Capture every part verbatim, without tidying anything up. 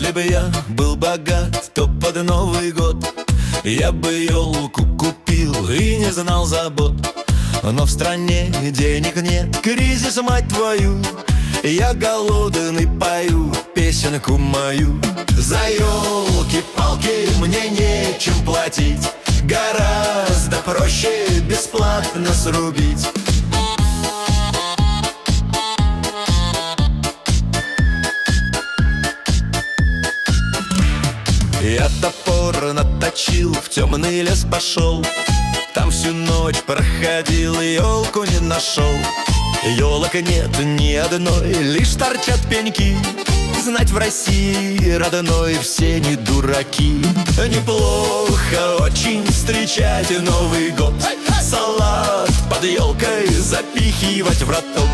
Если бы я был богат, то под Новый год я бы елку купил и не знал забот. Но в стране денег нет, кризис, мать твою. Я голодный, пою песенку мою. За елки-палки мне нечем платить, гораздо проще бесплатно срубить. Я топор наточил, в темный лес пошел. Там всю ночь проходил, елку не нашел. Елок нет ни одной, лишь торчат пеньки. Знать, в России родной все не дураки. Неплохо очень встречать Новый год, салат под елкой запихивать в роток.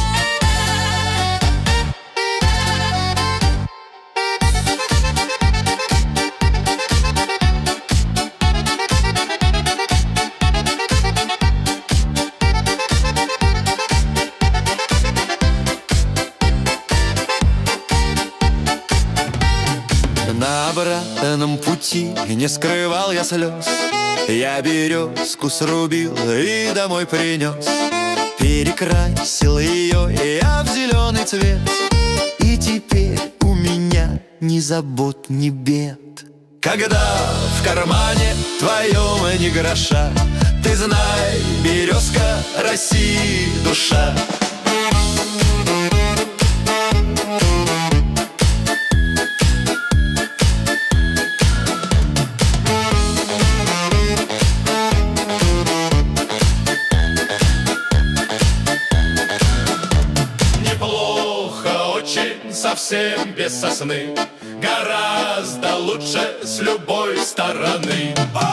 На обратном пути не скрывал я слез. Я березку срубил и домой принес. Перекрасил ее я в зеленый цвет. И теперь у меня ни забот, ни бед. Когда в кармане твоем ни гроша, ты знай, березка России душа. Совсем без сосны, гораздо лучше с любой стороны.